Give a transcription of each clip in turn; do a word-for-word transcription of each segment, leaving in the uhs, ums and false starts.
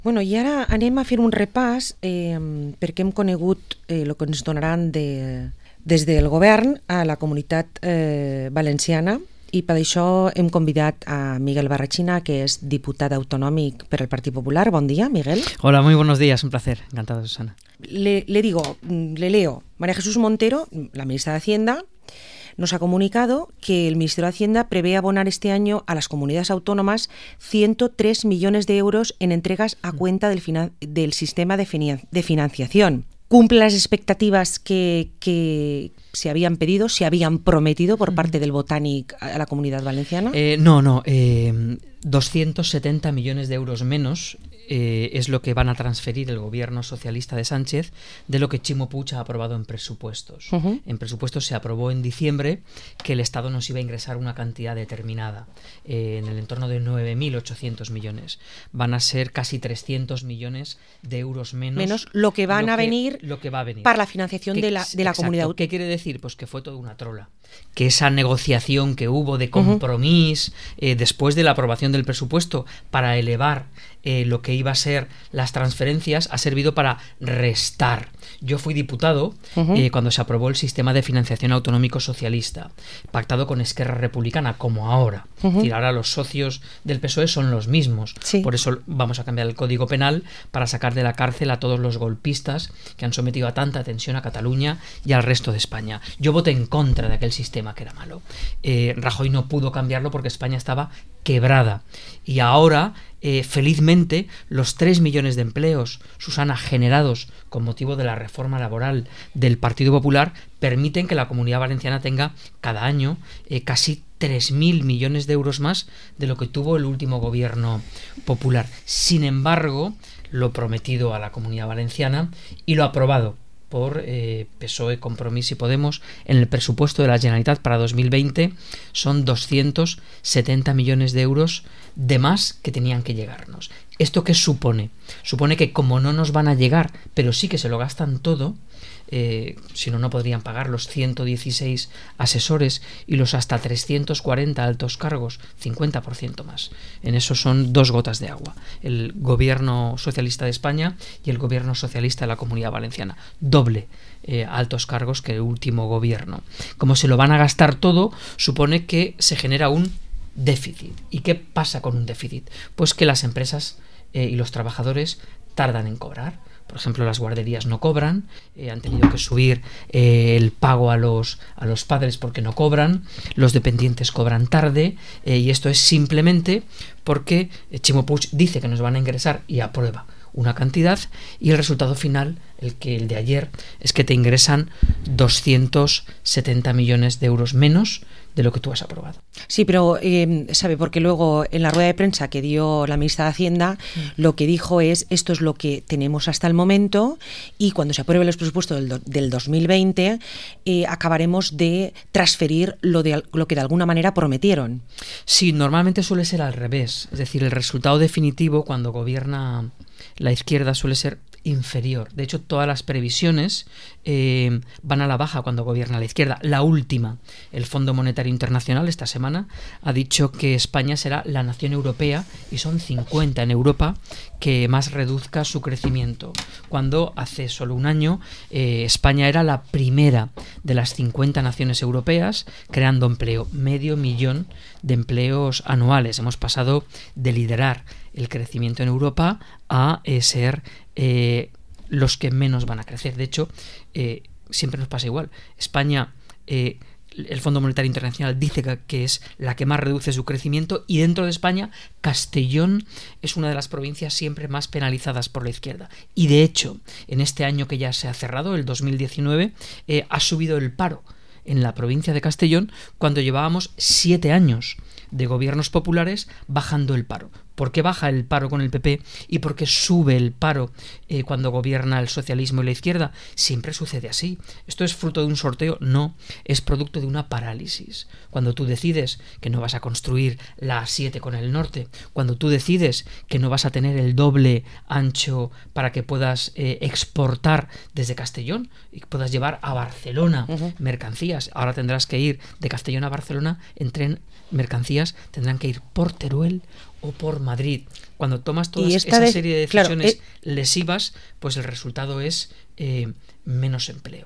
Bueno, i ara anem a fer un repàs eh, perquè hem conegut eh, el que ens donaran de, des del govern a la comunitat eh, valenciana, i per això hem convidat a Miguel Barrachina, que es diputat autonòmic per al Partit Popular. Bon dia, Miguel. Hola, muy buenos días, un placer. Encantado, Susana. Le, le digo, le leo, María Jesús Montero, la ministra de Hacienda, nos ha comunicado que el Ministerio de Hacienda prevé abonar este año a las comunidades autónomas ciento tres millones de euros en entregas a cuenta del, finan- del sistema de, finan- de financiación. ¿Cumple las expectativas que, que se habían pedido, se habían prometido por parte del Botanic a la Comunidad Valenciana? Eh, no, no. Eh, doscientos setenta millones de euros menos eh, es lo que van a transferir el gobierno socialista de Sánchez de lo que Chimo Puig ha aprobado en presupuestos. Uh-huh. En presupuestos se aprobó en diciembre que el Estado nos iba a ingresar una cantidad determinada, eh, en el entorno de nueve mil ochocientos millones. Van a ser casi trescientos millones de euros menos. Menos lo que van lo a que, venir lo que va a venir para la financiación ¿Qué, de la, de la exacto, comunidad. ¿Qué quiere decir? Pues que fue toda una trola. Que esa negociación que hubo de compromiso uh-huh. eh, después de la aprobación del presupuesto para elevar eh, lo que iba a ser las transferencias ha servido para restar. Yo fui diputado uh-huh. eh, cuando se aprobó el sistema de financiación autonómico socialista, pactado con Esquerra Republicana, como ahora. Uh-huh. Es decir, ahora los socios del P S O E son los mismos. Sí. Por eso vamos a cambiar el Código Penal para sacar de la cárcel a todos los golpistas que han sometido a tanta tensión a Cataluña y al resto de España. Yo voté en contra de aquel sistema que era malo. Eh, Rajoy no pudo cambiarlo porque España estaba quebrada. Y ahora, eh, felizmente, los tres millones de empleos, Susana, generados con motivo de la reforma laboral del Partido Popular, permiten que la Comunidad Valenciana tenga cada año eh, casi tres mil millones de euros más de lo que tuvo el último gobierno popular. Sin embargo, lo prometido a la Comunidad Valenciana y lo aprobado por eh, P S O E, Compromís y Podemos en el presupuesto de la Generalitat para dos mil veinte son doscientos setenta millones de euros de más que tenían que llegarnos. ¿Esto qué supone? Supone que como no nos van a llegar, pero sí que se lo gastan todo, eh, si no, no podrían pagar los ciento dieciséis asesores y los hasta trescientos cuarenta altos cargos, cincuenta por ciento más. En eso son dos gotas de agua. El gobierno socialista de España y el gobierno socialista de la Comunidad Valenciana. Doble eh, altos cargos que el último gobierno. Como se lo van a gastar todo, supone que se genera un déficit. ¿Y qué pasa con un déficit? Pues que las empresas eh, y los trabajadores tardan en cobrar. Por ejemplo, las guarderías no cobran, eh, han tenido que subir eh, el pago a los, a los padres porque no cobran, los dependientes cobran tarde, eh, y esto es simplemente porque Chimo Puig dice que nos van a ingresar y aprueba una cantidad, y el resultado final, el que el de ayer, es que te ingresan doscientos setenta millones de euros menos de lo que tú has aprobado. Sí, pero eh, sabe, porque luego en la rueda de prensa que dio la ministra de Hacienda, mm. lo que dijo es, esto es lo que tenemos hasta el momento, y cuando se aprueben los presupuestos del, do, del dos mil veinte eh, acabaremos de transferir lo, de, lo que de alguna manera prometieron. Sí, normalmente suele ser al revés, es decir, el resultado definitivo cuando gobierna la izquierda suele ser inferior. De hecho, todas las previsiones eh, van a la baja cuando gobierna la izquierda. La última, el Fondo Monetario Internacional, esta semana, ha dicho que España será la nación europea, y son cincuenta en Europa, que más reduzca su crecimiento. Cuando hace solo un año eh, España era la primera de las cincuenta naciones europeas creando empleo, medio millón de empleos anuales. Hemos pasado de liderar el crecimiento en Europa a eh, ser eh, los que menos van a crecer. De hecho, eh, siempre nos pasa igual. España, eh, el Fondo Monetario Internacional dice que, que es la que más reduce su crecimiento, y dentro de España, Castellón es una de las provincias siempre más penalizadas por la izquierda. Y de hecho, en este año que ya se ha cerrado, el dos mil diecinueve, eh, ha subido el paro en la provincia de Castellón cuando llevábamos siete años de gobiernos populares bajando el paro. ¿Por qué baja el paro con el P P y por qué sube el paro eh, cuando gobierna el socialismo y la izquierda? Siempre sucede así. ¿Esto es fruto de un sorteo? No, es producto de una parálisis. Cuando tú decides que no vas a construir la A siete con el norte, cuando tú decides que no vas a tener el doble ancho para que puedas eh, exportar desde Castellón y puedas llevar a Barcelona uh-huh. mercancías, ahora tendrás que ir de Castellón a Barcelona en tren, mercancías tendrán que ir por Teruel o por Madrid. Cuando tomas toda esta esa de, serie de decisiones claro, eh, lesivas, pues el resultado es eh, menos empleo.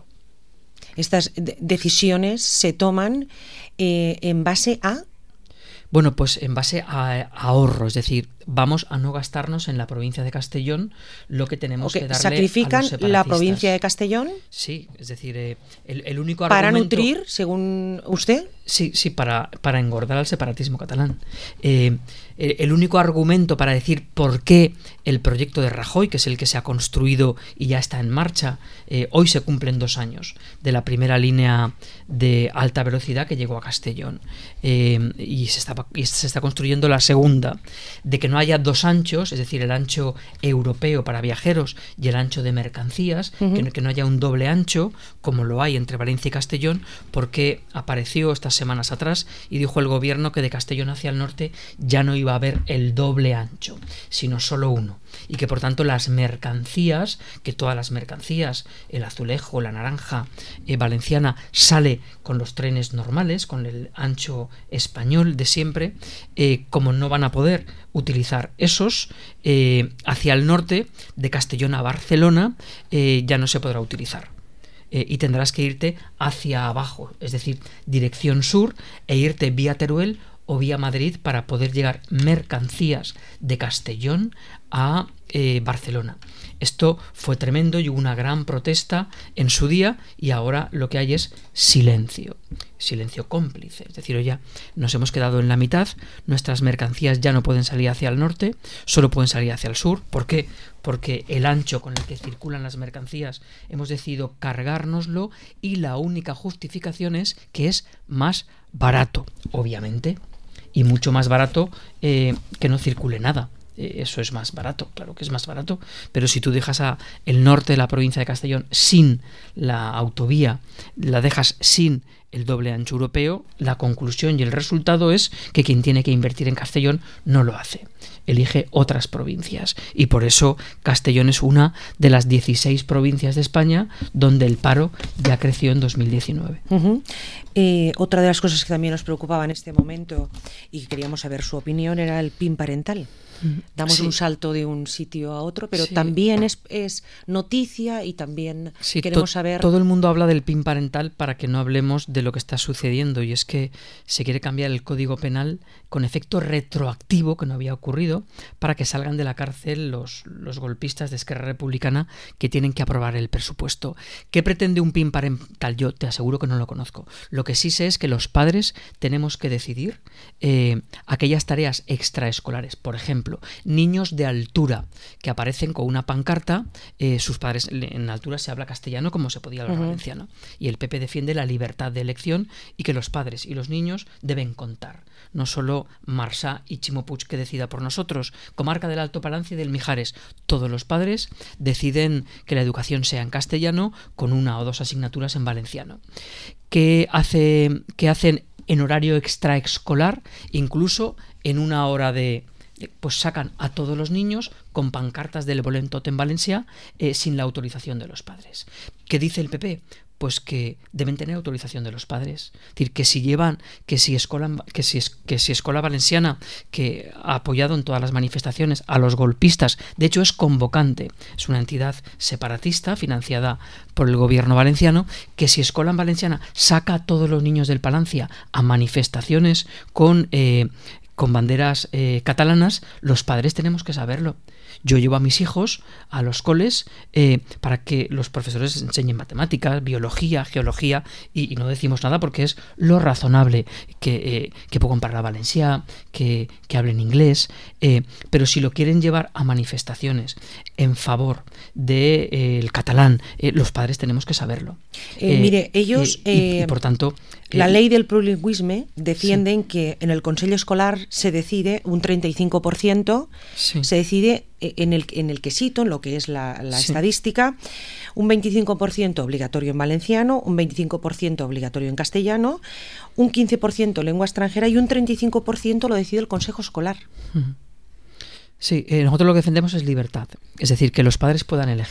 Estas de- decisiones se toman eh, en base a... Bueno, pues en base a ahorro, es decir, vamos a no gastarnos en la provincia de Castellón lo que tenemos Okay, que darle ¿sacrifican a los separatistas. la provincia de Castellón? Sí, es decir, eh, el, el único ¿Para argumento... nutrir, según usted? Sí, sí, para, para engordar al separatismo catalán. Eh, el, el único argumento para decir por qué el proyecto de Rajoy, que es el que se ha construido y ya está en marcha, eh, hoy se cumplen dos años de la primera línea de alta velocidad que llegó a Castellón, eh, y, se está, y se está construyendo la segunda, de que no haya dos anchos, es decir, el ancho europeo para viajeros y el ancho de mercancías, uh-huh. que, no, que no haya un doble ancho, como lo hay entre Valencia y Castellón, porque apareció estas semanas atrás y dijo el gobierno que de Castellón hacia el norte ya no iba a haber el doble ancho, sino solo uno, y que por tanto las mercancías, que todas las mercancías, el azulejo, la naranja eh, valenciana, sale con los trenes normales, con el ancho español de siempre, eh, como no van a poder utilizar esos, eh, hacia el norte, de Castellón a Barcelona, eh, ya no se podrá utilizar. Eh, y tendrás que irte hacia abajo, es decir, dirección sur, e irte vía Teruel o vía Madrid para poder llegar mercancías de Castellón a eh, Barcelona. Esto fue tremendo y hubo una gran protesta en su día, y ahora lo que hay es silencio, silencio cómplice. Es decir, ya nos hemos quedado en la mitad, nuestras mercancías ya no pueden salir hacia el norte, solo pueden salir hacia el sur. ¿Por qué? Porque el ancho con el que circulan las mercancías hemos decidido cargárnoslo, y la única justificación es que es más barato, obviamente, y mucho más barato eh, que no circule nada. Eso es más barato, claro que es más barato, pero si tú dejas a el norte de la provincia de Castellón sin la autovía, la dejas sin el doble ancho europeo, la conclusión y el resultado es que quien tiene que invertir en Castellón no lo hace, elige otras provincias, y por eso Castellón es una de las dieciséis provincias de España donde el paro ya creció en dos mil diecinueve. Uh-huh. Eh, otra de las cosas que también nos preocupaba en este momento y que queríamos saber su opinión era el P I N parental. Damos sí. un salto de un sitio a otro, pero sí. también es, es noticia, y también sí, queremos to- saber... Todo el mundo habla del P I N parental para que no hablemos de lo que está sucediendo, y es que se quiere cambiar el Código Penal con efecto retroactivo, que no había ocurrido, para que salgan de la cárcel los, los golpistas de Esquerra Republicana que tienen que aprobar el presupuesto. ¿Qué pretende un P I N parental? Yo te aseguro que no lo conozco. Lo que sí sé es que los padres tenemos que decidir eh, aquellas tareas extraescolares, por ejemplo, niños de altura que aparecen con una pancarta, eh, sus padres, en altura se habla castellano como se podía hablar uh-huh. valenciano, y el P P defiende la libertad de elección y que los padres y los niños deben contar, no solo Marsá y Ximo Puig que decida por nosotros. Comarca del Alto Palancia y del Mijares, todos los padres deciden que la educación sea en castellano con una o dos asignaturas en valenciano. ¿Qué hace, qué hacen en horario extraescolar? Incluso en una hora de... pues sacan a todos los niños con pancartas del Volem tot en Valencià eh, sin la autorización de los padres. ¿Qué dice el P P? Pues que deben tener autorización de los padres. Es decir, que si llevan, que si Escola, que si, que si Escola Valenciana, que ha apoyado en todas las manifestaciones a los golpistas, de hecho es convocante, es una entidad separatista financiada por el gobierno valenciano, que si Escola Valenciana saca a todos los niños del Palancia a manifestaciones con... Eh, con banderas eh, catalanas, los padres tenemos que saberlo. Yo llevo a mis hijos a los coles eh, para que los profesores enseñen matemáticas, biología, geología, y, y no decimos nada porque es lo razonable, que, eh, que puedan hablar valencià, que, que hablen inglés, eh, pero si lo quieren llevar a manifestaciones en favor del de, eh, catalán, eh, los padres tenemos que saberlo. Eh, eh, mire, ellos... Eh, y, y por tanto... La ley del plurilingüisme defienden sí. que en el Consell Escolar se decide un treinta y cinco por ciento, sí. se decide en el, en el quesito, en lo que es la, la sí. estadística, un veinticinco por ciento obligatorio en valenciano, un veinticinco por ciento obligatorio en castellano, un quince por ciento lengua extranjera y un treinta y cinco por ciento lo decide el Consejo Escolar. Sí, eh, nosotros lo que defendemos es libertad, es decir, que los padres puedan elegir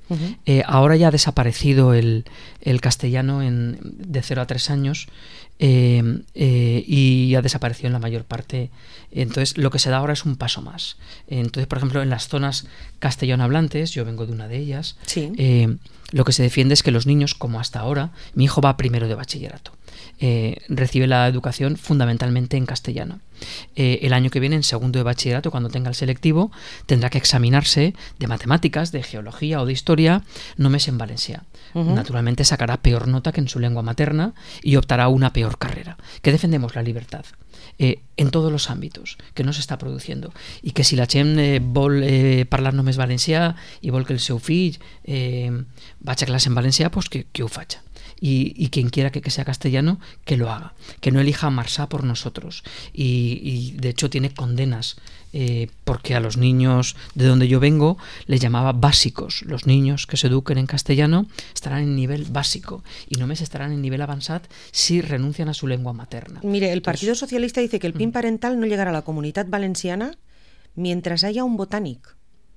Uh-huh. Eh, ahora ya ha desaparecido el, el castellano en, de cero a tres años eh, eh, y ha desaparecido en la mayor parte. Entonces, lo que se da ahora es un paso más. Entonces, por ejemplo, en las zonas castellanohablantes, yo vengo de una de ellas, sí. eh, lo que se defiende es que los niños, como hasta ahora, mi hijo va primero de bachillerato. Eh, recibe la educación fundamentalmente en castellano. Eh, el año que viene, en segundo de bachillerato, cuando tenga el selectivo, tendrá que examinarse de matemáticas, de geología o de historia, només en valencià. Uh-huh. Naturalmente sacará peor nota que en su lengua materna y optará a una peor carrera. Que defendemos la libertad eh, en todos los ámbitos, que no se està produciendo, i que si la gent eh, vol eh, parlar només valencià i vol que el seu fill eh, vagi a classe en valencià, pues que, que ho faci. Y, y quien quiera que, que sea castellano, que lo haga, que no elija Marsá por nosotros. Y, y de hecho tiene condenas, eh, porque a los niños de donde yo vengo les llamaba básicos. Los niños que se eduquen en castellano estarán en nivel básico y no només estarán en nivel avanzat si renuncian a su lengua materna. Mire, el Partido Entonces, Socialista dice que el P I N parental no llegará a la Comunidad Valenciana mientras haya un botánic.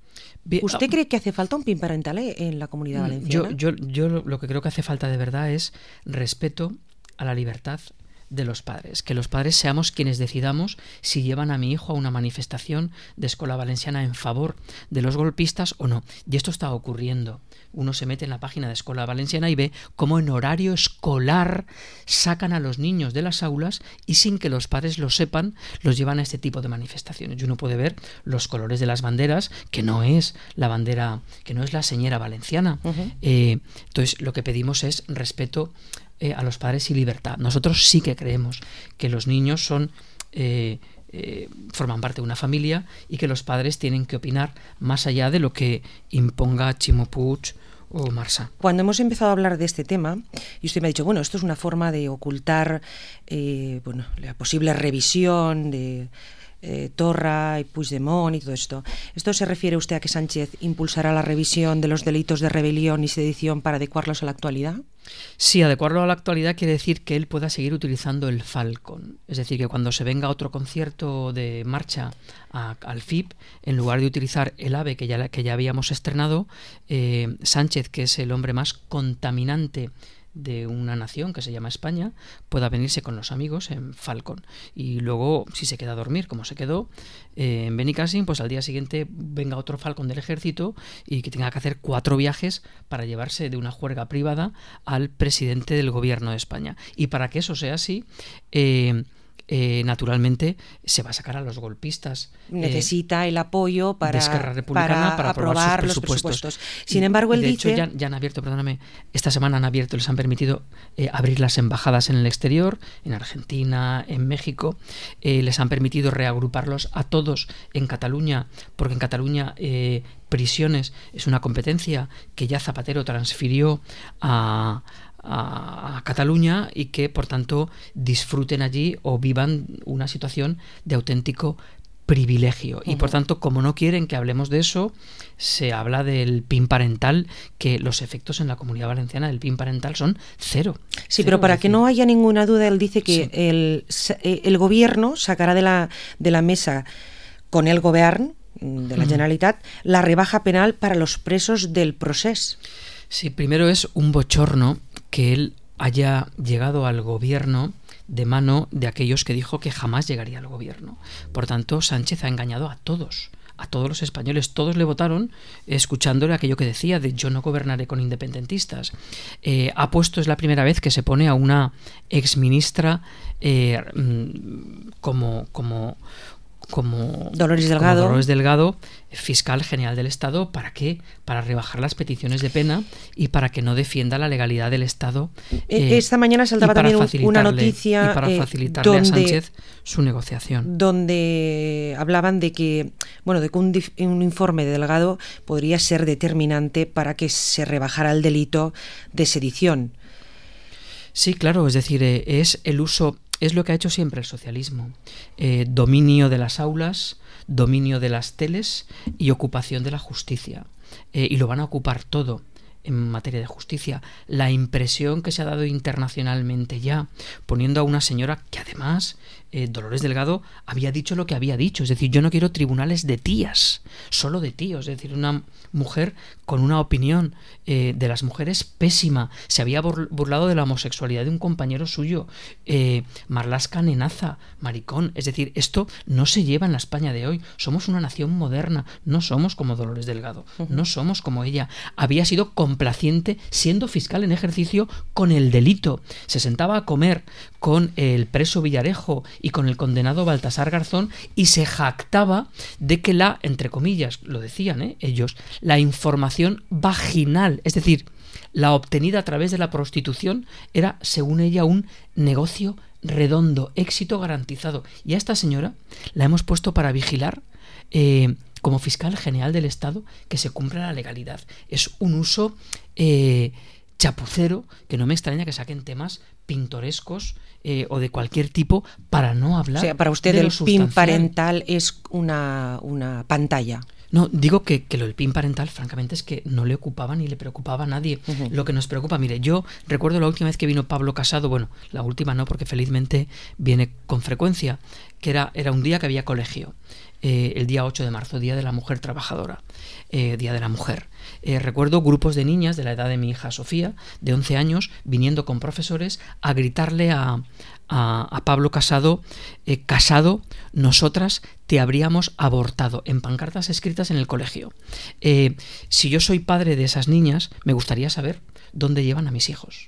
¿Usted cree que hace falta un P I N parental en la Comunidad Valenciana? Yo, yo, yo lo que creo que hace falta de verdad es respeto a la libertad de los padres, que los padres seamos quienes decidamos si llevan a mi hijo a una manifestación de Escola Valenciana en favor de los golpistas o no. Y esto está ocurriendo. Uno se mete en la página de Escola Valenciana y ve cómo en horario escolar sacan a los niños de las aulas y sin que los padres lo sepan, los llevan a este tipo de manifestaciones. Y uno puede ver los colores de las banderas, que no es la bandera, que no es la señera valenciana. Uh-huh. Eh, entonces, lo que pedimos es respeto eh, a los padres y libertad. Nosotros sí que creemos que los niños son... Eh, Eh, forman parte de una familia y que los padres tienen que opinar más allá de lo que imponga Ximo Puig o Marsá. Cuando hemos empezado a hablar de este tema, y usted me ha dicho, bueno, esto es una forma de ocultar eh, bueno, la posible revisión de eh, Torra y Puigdemont y todo esto. ¿Esto se refiere usted a que Sánchez impulsará la revisión de los delitos de rebelión y sedición para adecuarlos a la actualidad? Sí, adecuarlo a la actualidad quiere decir que él pueda seguir utilizando el Falcon. Es decir, que cuando se venga otro concierto de marcha a, al F I P, en lugar de utilizar el AVE que ya, que ya habíamos estrenado, eh, Sánchez, que es el hombre más contaminante de una nación que se llama España, pueda venirse con los amigos en Falcon y luego, si se queda a dormir como se quedó eh, en Benicàssim, pues al día siguiente venga otro Falcon del ejército y que tenga que hacer cuatro viajes para llevarse de una juerga privada al presidente del gobierno de España. Y para que eso sea así, eh, Eh, naturalmente se va a sacar a los golpistas. Necesita eh, el apoyo para, de Esquerra Republicana para, para aprobar, aprobar sus presupuestos. Los presupuestos. Sin embargo, él de dice... hecho, ya, ya han abierto, perdóname, esta semana han abierto, les han permitido eh, abrir las embajadas en el exterior, en Argentina, en México, eh, les han permitido reagruparlos a todos en Cataluña, porque en Cataluña eh, prisiones es una competencia que ya Zapatero transfirió a... a Cataluña y que por tanto disfruten allí o vivan una situación de auténtico privilegio. Uh-huh. Y por tanto, como no quieren que hablemos de eso, se habla del P I N parental, que los efectos en la Comunidad Valenciana del P I N parental son cero. Sí, cero, pero para es decir, que no haya ninguna duda, él dice que sí. el, el gobierno sacará de la, de la mesa con el govern de la Generalitat uh-huh. la rebaja penal para los presos del procés. Sí, primero es un bochorno que él haya llegado al gobierno de mano de aquellos que dijo que jamás llegaría al gobierno. Por tanto, Sánchez ha engañado a todos, a todos los españoles. Todos le votaron escuchándole aquello que decía de yo no gobernaré con independentistas. Eh, ha puesto, es la primera vez que se pone a una exministra eh, como... como Como Dolores Delgado. como Dolores Delgado, fiscal general del Estado. ¿Para qué? Para rebajar las peticiones de pena y para que no defienda la legalidad del Estado. Eh, Esta mañana saltaba también una noticia y para facilitarle eh, donde, a Sánchez su negociación. Donde hablaban de que, bueno, de que un, un informe de Delgado podría ser determinante para que se rebajara el delito de sedición. Sí, claro, es decir, eh, es el uso... Es lo que ha hecho siempre el socialismo. Eh, dominio de las aulas, dominio de las teles y ocupación de la justicia. Eh, y lo van a ocupar todo. en materia de justicia, la impresión que se ha dado internacionalmente ya, poniendo a una señora que además, eh, Dolores Delgado, había dicho lo que había dicho, es decir, yo no quiero tribunales de tías, solo de tíos, es decir, una mujer con una opinión eh, de las mujeres pésima, se había burlado de la homosexualidad de un compañero suyo, eh, Marlaska Nenaza, maricón, es decir, esto no se lleva en la España de hoy, somos una nación moderna, no somos como Dolores Delgado, uh-huh. no somos como ella, había sido complaciente siendo fiscal en ejercicio con el delito, se sentaba a comer con el preso Villarejo y con el condenado Baltasar Garzón y se jactaba de que la, entre comillas, lo decían ¿eh? ellos, la información vaginal, es decir, la obtenida a través de la prostitución, era, según ella, un negocio redondo, éxito garantizado. Y a esta señora la hemos puesto para vigilar eh, como fiscal general del Estado que se cumpla la legalidad. Es un uso eh, chapucero que no me extraña que saquen temas pintorescos eh, o de cualquier tipo para no hablar. O sea, para usted de el lo P I N sustancial. parental es una, una pantalla. No, digo que, que lo del P I N parental, francamente, es que no le ocupaba ni le preocupaba a nadie. Uh-huh. Lo que nos preocupa, mire, yo recuerdo la última vez que vino Pablo Casado, bueno, la última no, porque felizmente viene con frecuencia, que era, era un día que había colegio, eh, el día ocho de marzo, Día de la Mujer Trabajadora, eh, Día de la Mujer. Eh, recuerdo grupos de niñas de la edad de mi hija Sofía, de once años, viniendo con profesores a gritarle a, a, a Pablo Casado, eh, Casado, nosotras te habríamos abortado, en pancartas escritas en el colegio. Eh, si yo soy padre de esas niñas, me gustaría saber dónde llevan a mis hijos.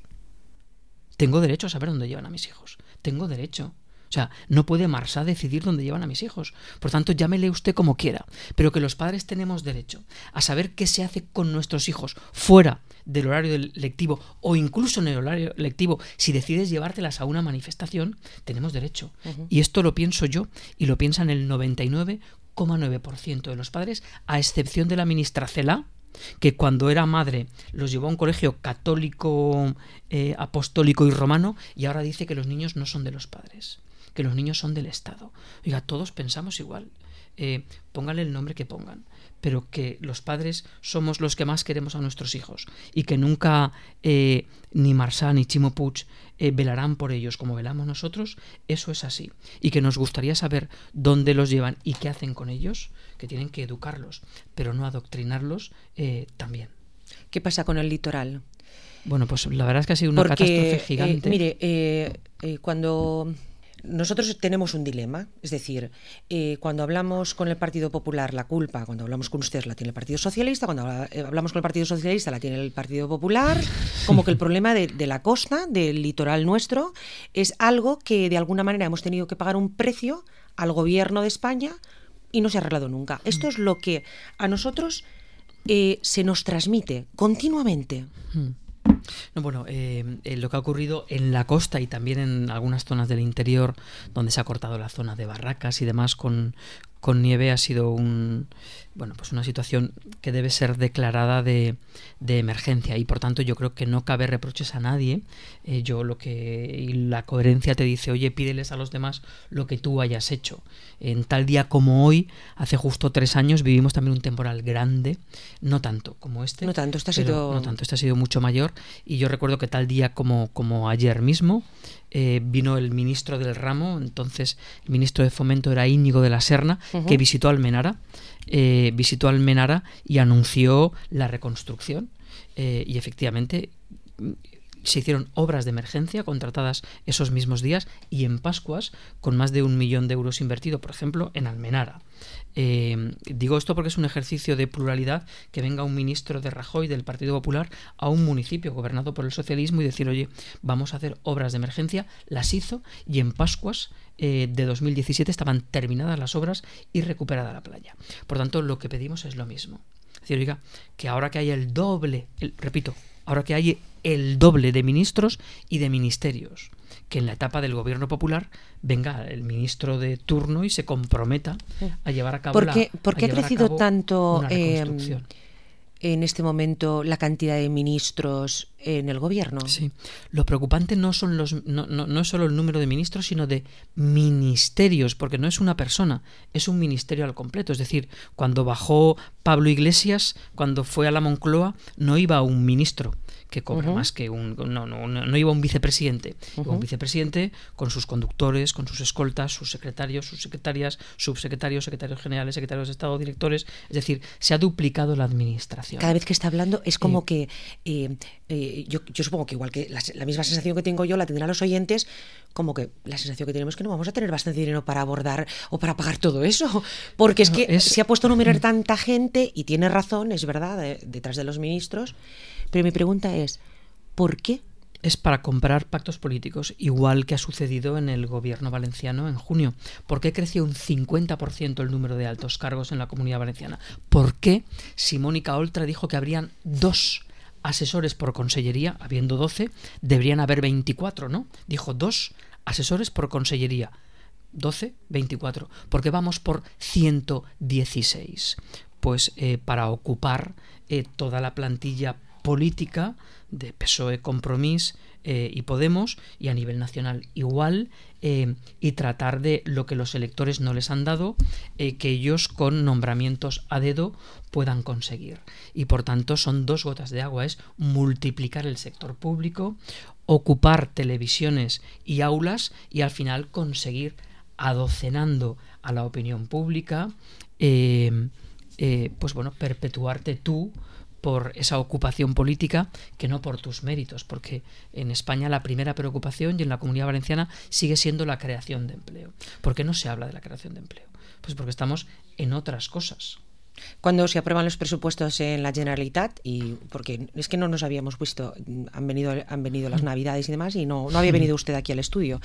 Tengo derecho a saber dónde llevan a mis hijos. Tengo derecho. O sea, no puede Marsá decidir dónde llevan a mis hijos. Por tanto, llámele usted como quiera. Pero que los padres tenemos derecho a saber qué se hace con nuestros hijos fuera del horario lectivo o incluso en el horario lectivo. Si decides llevártelas a una manifestación, tenemos derecho. Uh-huh. Y esto lo pienso yo y lo piensan el noventa y nueve coma nueve por ciento de los padres, a excepción de la ministra Celaá, que cuando era madre los llevó a un colegio católico, eh, apostólico y romano, y ahora dice que los niños no son de los padres, que los niños son del Estado. Oiga, todos pensamos igual, eh, pónganle el nombre que pongan, pero que los padres somos los que más queremos a nuestros hijos y que nunca eh, ni Marsá ni Chimo Puig eh, velarán por ellos como velamos nosotros, eso es así. Y que nos gustaría saber dónde los llevan y qué hacen con ellos, que tienen que educarlos, pero no adoctrinarlos eh, también. ¿Qué pasa con el litoral? Bueno, pues la verdad es que ha sido una Porque, catástrofe gigante. Eh, mire, eh, eh, cuando... Nosotros tenemos un dilema, es decir, eh, cuando hablamos con el Partido Popular la culpa, cuando hablamos con ustedes la tiene el Partido Socialista, cuando habla, eh, hablamos con el Partido Socialista la tiene el Partido Popular, como que el problema de, de la costa, del litoral nuestro, es algo que de alguna manera hemos tenido que pagar un precio al gobierno de España y no se ha arreglado nunca. Esto es lo que a nosotros eh, se nos transmite continuamente. No, bueno, eh, eh, lo que ha ocurrido en la costa y también en algunas zonas del interior donde se ha cortado la zona de barracas y demás con, con nieve ha sido un, bueno, pues una situación que debe ser declarada de, de emergencia y por tanto yo creo que no cabe reproches a nadie. Eh, yo lo que y la coherencia te dice, oye, pídeles a los demás lo que tú hayas hecho. En tal día como hoy, hace justo tres años, vivimos también un temporal grande, no tanto como este. No tanto, este ha pero, sido... No tanto, este ha sido mucho mayor. Y yo recuerdo que tal día como, como ayer mismo eh, vino el ministro del ramo, entonces el ministro de Fomento era Íñigo de la Serna, uh-huh. que visitó Almenara, eh, visitó Almenara y anunció la reconstrucción eh, y efectivamente se hicieron obras de emergencia contratadas esos mismos días y en Pascuas con más de un millón de euros invertido, por ejemplo, en Almenara. Eh, digo esto porque es un ejercicio de pluralidad que venga un ministro de Rajoy del Partido Popular a un municipio gobernado por el socialismo y decir, oye, vamos a hacer obras de emergencia. Las hizo y en Pascuas eh, de dos mil diecisiete estaban terminadas las obras y recuperada la playa. Por tanto, lo que pedimos es lo mismo. Es decir, oiga, que ahora que hay el doble, el, repito, ahora que hay el doble de ministros y de ministerios, que en la etapa del gobierno popular venga el ministro de turno y se comprometa a llevar a cabo ¿Por qué, la ¿por qué ha crecido tanto eh, en este momento la cantidad de ministros en el gobierno. Sí. Lo preocupante no son los no, no, no es solo el número de ministros, sino de ministerios, porque no es una persona, es un ministerio al completo. Es decir, cuando bajó Pablo Iglesias, cuando fue a la Moncloa, no iba un ministro que cobra uh-huh. más que un... No, no, no iba un vicepresidente. Uh-huh. Iba un vicepresidente con sus conductores, con sus escoltas, sus secretarios, sus secretarias, subsecretarios, secretarios generales, secretarios de Estado, directores. Es decir, se ha duplicado la administración. Cada vez que está hablando es como eh, que... Eh, eh, yo, yo supongo que igual que la, la misma sensación que tengo yo la tendrán los oyentes, como que la sensación que tenemos es que no vamos a tener bastante dinero para abordar o para pagar todo eso. Porque es que es... se ha puesto a numerar tanta gente, y tiene razón, es verdad, de, detrás de los ministros. Pero mi pregunta es, ¿por qué? Es para comprar pactos políticos, igual que ha sucedido en el gobierno valenciano en junio. ¿Por qué creció un cincuenta por ciento el número de altos cargos en la Comunidad Valenciana? ¿Por qué si Mónica Oltra dijo que habrían dos asesores por consellería, habiendo doce, deberían haber veinticuatro, ¿no? Dijo dos asesores por consellería. doce, veinticuatro. ¿Por qué vamos por ciento dieciséis? Pues eh, para ocupar eh, toda la plantilla política de P S O E, Compromís eh, y Podemos, y a nivel nacional igual, eh, y tratar de lo que los electores no les han dado, eh, que ellos con nombramientos a dedo puedan conseguir. Y por tanto son dos gotas de agua, es multiplicar el sector público, ocupar televisiones y aulas, y al final conseguir, adocenando a la opinión pública, eh, eh, pues bueno, perpetuarte tú por esa ocupación política, que no por tus méritos, porque en España la primera preocupación, y en la Comunidad Valenciana, sigue siendo la creación de empleo. ¿Por qué no se habla de la creación de empleo? Pues porque estamos en otras cosas. Cuando se aprueban los presupuestos en la Generalitat, y porque es que no nos habíamos visto, han venido, han venido las Navidades y demás, y no, no había venido usted aquí al estudio.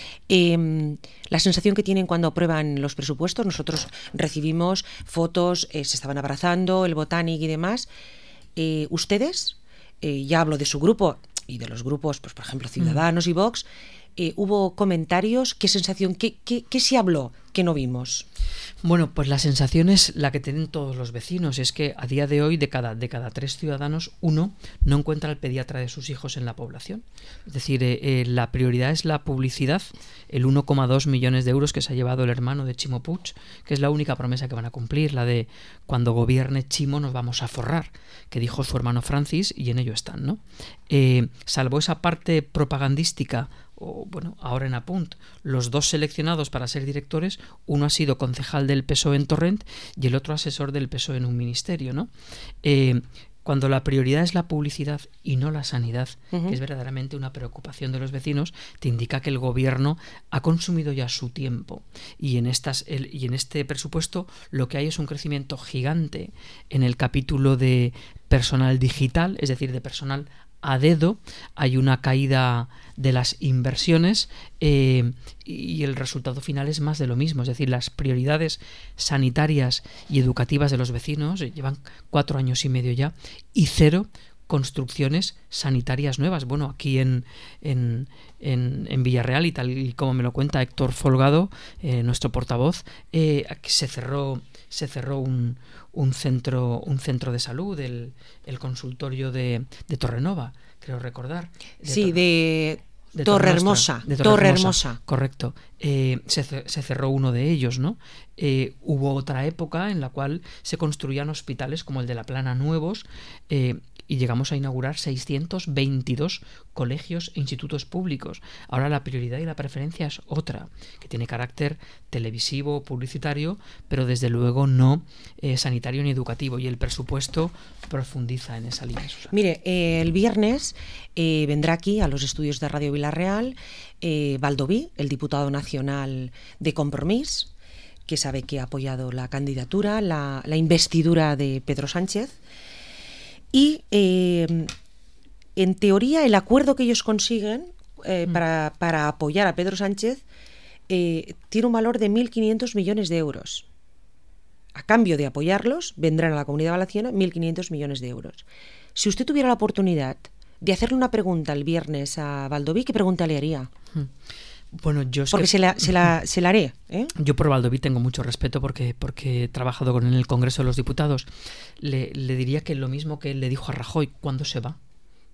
Eh, la sensación que tienen cuando aprueban los presupuestos, nosotros recibimos fotos, eh, se estaban abrazando, el Botanic y demás. Eh, ustedes, eh, ya hablo de su grupo y de los grupos, pues por ejemplo Ciudadanos y Vox, eh, hubo comentarios, ¿qué sensación, qué, qué, qué se habló que no vimos? Bueno, pues la sensación es la que tienen todos los vecinos, es que a día de hoy de cada, de cada tres ciudadanos, uno no encuentra al pediatra de sus hijos en la población. Es decir, eh, eh, la prioridad es la publicidad, el uno coma dos millones de euros que se ha llevado el hermano de Chimo Puig, que es la única promesa que van a cumplir, la de cuando gobierne Chimo nos vamos a forrar, que dijo su hermano Francis, y en ello están, ¿no? Eh, salvo esa parte propagandística, o bueno, ahora en Apunt, los dos seleccionados para ser directores, uno ha sido concejal del P S O E en Torrent y el otro asesor del P S O E en un ministerio, ¿no? Eh, cuando la prioridad es la publicidad y no la sanidad, uh-huh. que es verdaderamente una preocupación de los vecinos, te indica que el gobierno ha consumido ya su tiempo. Y en, estas, el, y en este presupuesto lo que hay es un crecimiento gigante en el capítulo de personal digital, es decir, de personal a dedo. Hay una caída de las inversiones eh, y el resultado final es más de lo mismo. Es decir, las prioridades sanitarias y educativas de los vecinos llevan cuatro años y medio ya, y cero construcciones sanitarias nuevas. Bueno, aquí en, en, en, en Villarreal, y tal y como me lo cuenta Héctor Folgado, eh, nuestro portavoz, eh, se cerró se cerró un, un centro un centro de salud, el, el consultorio de, de Torrenova, creo recordar. De sí, Torre, de, de Torre Hermosa. De Torre, Torre Hermosa. Hermosa. Correcto. Eh, se, se cerró uno de ellos, ¿no? Eh, hubo otra época en la cual se construían hospitales como el de La Plana nuevos, eh, y llegamos a inaugurar seiscientos veintidós colegios e institutos públicos. Ahora la prioridad y la preferencia es otra, que tiene carácter televisivo, publicitario, pero desde luego no eh, sanitario ni educativo, y el presupuesto profundiza en esa línea. Susana. Mire, eh, el viernes eh, vendrá aquí a los estudios de Radio Villarreal eh, Baldoví, el diputado nacional de Compromís, que sabe que ha apoyado la candidatura, la, la investidura de Pedro Sánchez. Y eh, en teoría el acuerdo que ellos consiguen eh, mm. para, para apoyar a Pedro Sánchez eh, tiene un valor de mil quinientos millones de euros. A cambio de apoyarlos vendrán a la Comunidad Valenciana mil quinientos millones de euros. Si usted tuviera la oportunidad de hacerle una pregunta el viernes a Baldoví, ¿qué pregunta le haría? Mm. Bueno, yo es porque que, se, la, se, la, se la haré. ¿eh? Yo por Baldoví tengo mucho respeto porque, porque he trabajado con él en el Congreso de los Diputados. Le, le diría que lo mismo que él le dijo a Rajoy, ¿cuándo se va?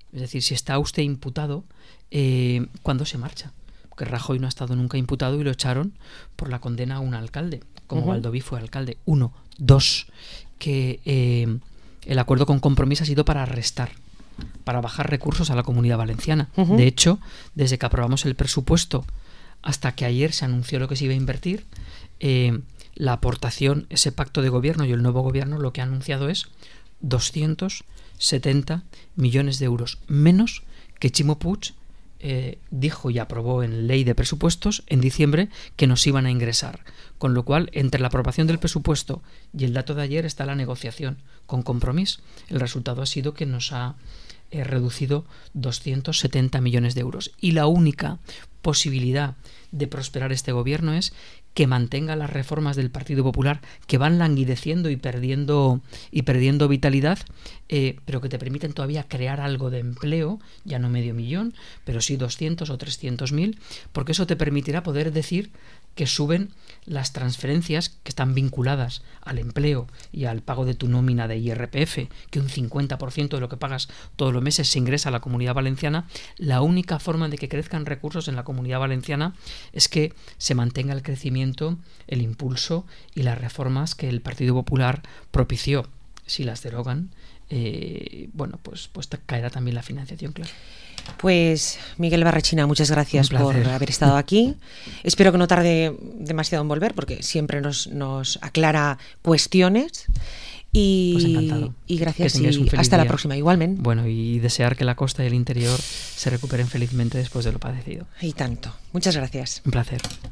Es decir, si está usted imputado, eh, ¿cuándo se marcha? Porque Rajoy no ha estado nunca imputado y lo echaron por la condena a un alcalde, como uh-huh. Baldoví fue alcalde. Uno. Dos, que eh, el acuerdo con Compromís ha sido para restar, para bajar recursos a la Comunidad Valenciana. Uh-huh. De hecho, desde que aprobamos el presupuesto hasta que ayer se anunció lo que se iba a invertir, eh, la aportación, ese pacto de gobierno y el nuevo gobierno lo que ha anunciado es doscientos setenta millones de euros, menos que Ximo Puig eh, dijo y aprobó en ley de presupuestos en diciembre que nos iban a ingresar. Con lo cual, entre la aprobación del presupuesto y el dato de ayer está la negociación con Compromís. El resultado ha sido que nos ha eh, reducido doscientos setenta millones de euros. Y la única posibilidad de prosperar este gobierno es que mantenga las reformas del Partido Popular, que van languideciendo y perdiendo y perdiendo vitalidad, eh, pero que te permiten todavía crear algo de empleo, ya no medio millón, pero sí doscientos o trescientos mil, porque eso te permitirá poder decir que suben las transferencias que están vinculadas al empleo y al pago de tu nómina de I R P F, que un cincuenta por ciento de lo que pagas todos los meses se ingresa a la Comunidad Valenciana. La única forma de que crezcan recursos en la Comunidad Valenciana es que se mantenga el crecimiento, el impulso y las reformas que el Partido Popular propició. Si las derogan, eh, bueno, pues, pues caerá también la financiación, claro. Pues Miguel Barrachina, muchas gracias por haber estado aquí. Espero que no tarde demasiado en volver, porque siempre nos, nos aclara cuestiones. Y, pues encantado. Y gracias y hasta día. La próxima, igualmente. Bueno, y desear que la costa y el interior se recuperen felizmente después de lo padecido. Y tanto. Muchas gracias. Un placer.